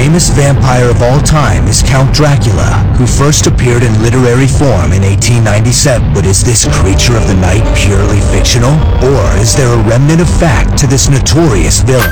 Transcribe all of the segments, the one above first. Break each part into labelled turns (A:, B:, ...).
A: famous vampire of all time is Count Dracula, who first appeared in literary form in 1897. But is this creature of the night purely fictional? Or is there a remnant of fact to this notorious villain?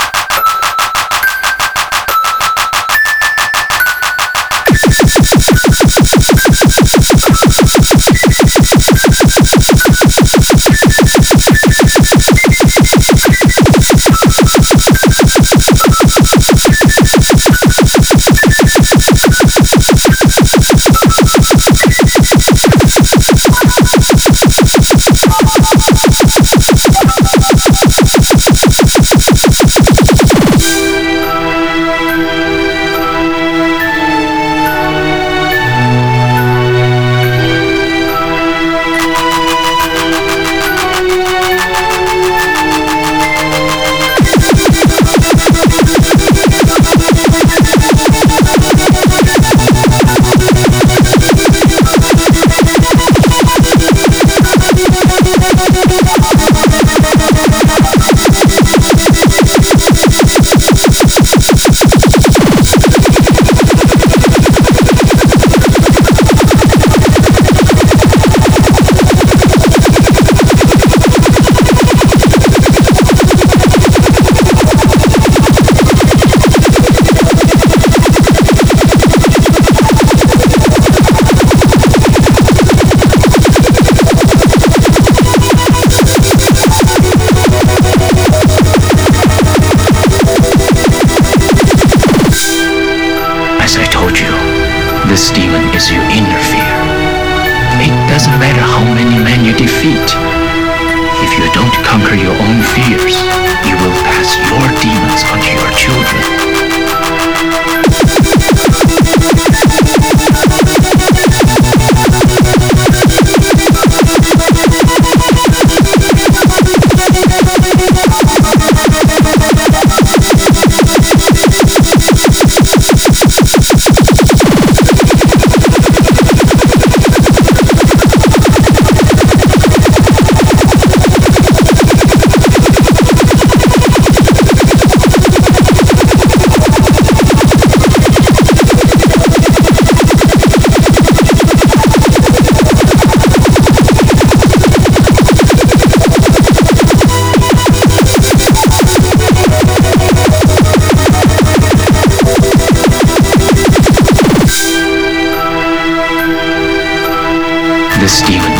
B: This demon is your inner fear. It doesn't matter how many men you defeat. If you don't conquer your own fears, you will pass your demons onto your children. This demon